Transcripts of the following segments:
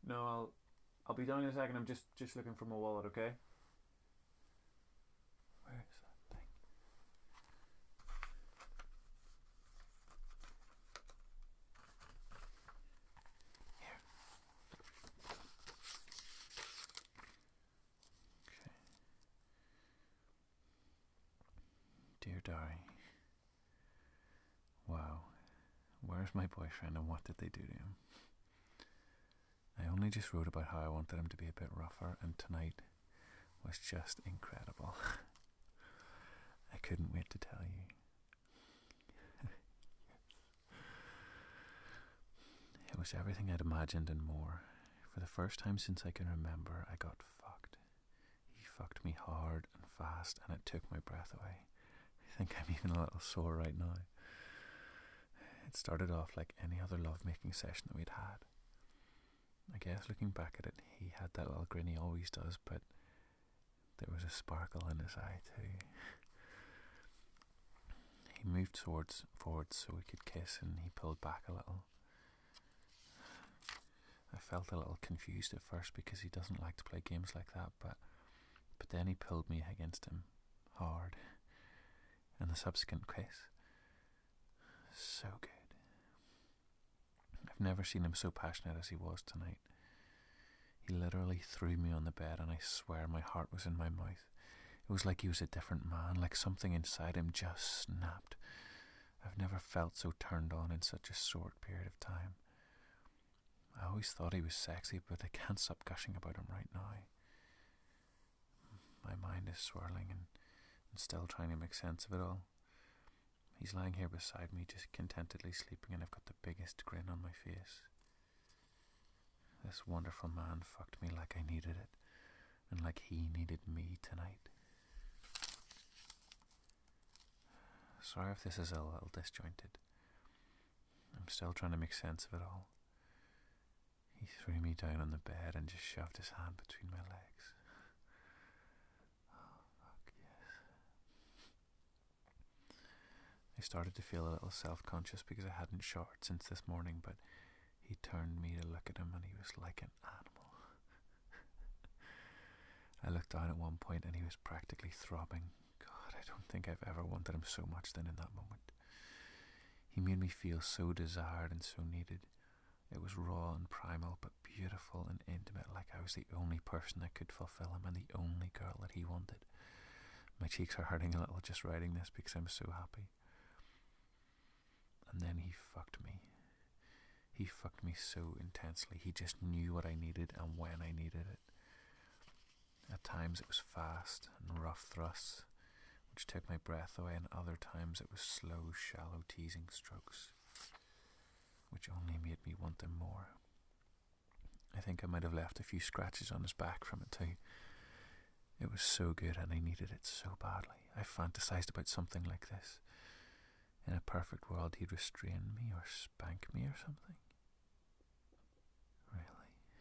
No, I'll be down in a second. I'm just looking for my wallet. Okay. Where is that thing? Here. Okay. Dear Dari. Wow. Where's my boyfriend and what did they do to him? I only just wrote about how I wanted him to be a bit rougher, and tonight was just incredible. I couldn't wait to tell you. It was everything I'd imagined and more. For the first time since I can remember, I got fucked. He fucked me hard and fast, and it took my breath away. I think I'm even a little sore right now. It started off like any other love-making session that we'd had. I guess looking back at it, he had that little grin he always does, but there was a sparkle in his eye too. He moved forwards so we could kiss, and he pulled back a little. I felt a little confused at first because he doesn't like to play games like that, but then he pulled me against him hard, and the subsequent kiss, so good. I've never seen him so passionate as he was tonight. He literally threw me on the bed, and I swear my heart was in my mouth. It was like he was a different man, like something inside him just snapped. I've never felt so turned on in such a short period of time. I always thought he was sexy, but I can't stop gushing about him right now. My mind is swirling and still trying to make sense of it all. He's lying here beside me, just contentedly sleeping, and I've got the biggest grin on my face. This wonderful man fucked me like I needed it, and like he needed me tonight. Sorry if this is a little disjointed. I'm still trying to make sense of it all. He threw me down on the bed and just shoved his hand between my legs. Oh, fuck yes. I started to feel a little self-conscious because I hadn't showered since this morning, but he turned me to look at him, and he was like an animal. I looked down at one point and he was practically throbbing. God, I don't think I've ever wanted him so much than in that moment. He made me feel so desired and so needed. It was raw and primal, but beautiful and intimate, like I was the only person that could fulfill him and the only girl that he wanted. My cheeks are hurting a little just writing this because I'm so happy. And then he fucked me. He fucked me so intensely. He just knew what I needed and when I needed it. At times it was fast and rough thrusts, which took my breath away, and other times it was slow, shallow, teasing strokes, which only made me want him more. I think I might have left a few scratches on his back from it too. It was so good, and I needed it so badly. I fantasized about something like this. In a perfect world, he'd restrain me or spank me or something. Really?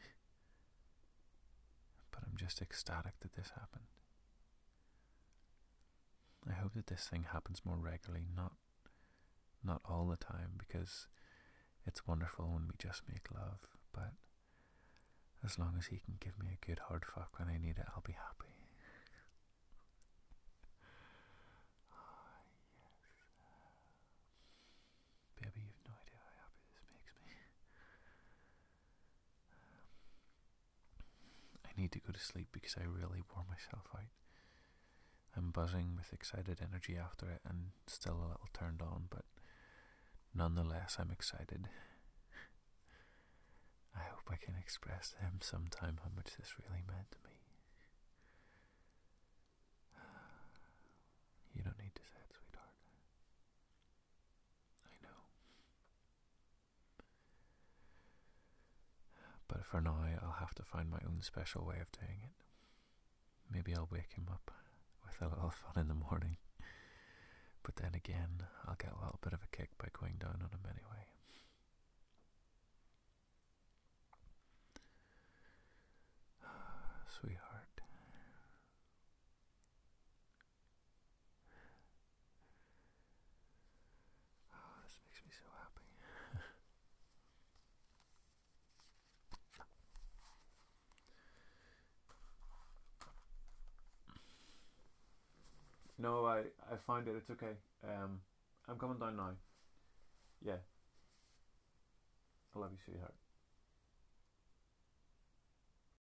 But I'm just ecstatic that this happened. I hope that this thing happens more regularly, not all the time, because it's wonderful when we just make love, but as long as he can give me a good hard fuck when I need it, I'll be happy. Oh, yes. Baby, you've no idea how happy this makes me. I need to go to sleep because I really wore myself out. I'm buzzing with excited energy after it and still a little turned on, but nonetheless I'm excited. I hope I can express to him sometime how much this really meant to me. You don't need to say it, sweetheart. I know. But for now, I'll have to find my own special way of doing it. Maybe I'll wake him up with a little fun in the morning. But then again, I'll get a little bit of a kick by going down on him anyway. Sweetheart. Oh, this makes me so happy. No, I found it. It's okay. I'm coming down now. Yeah, I love you, sweetheart.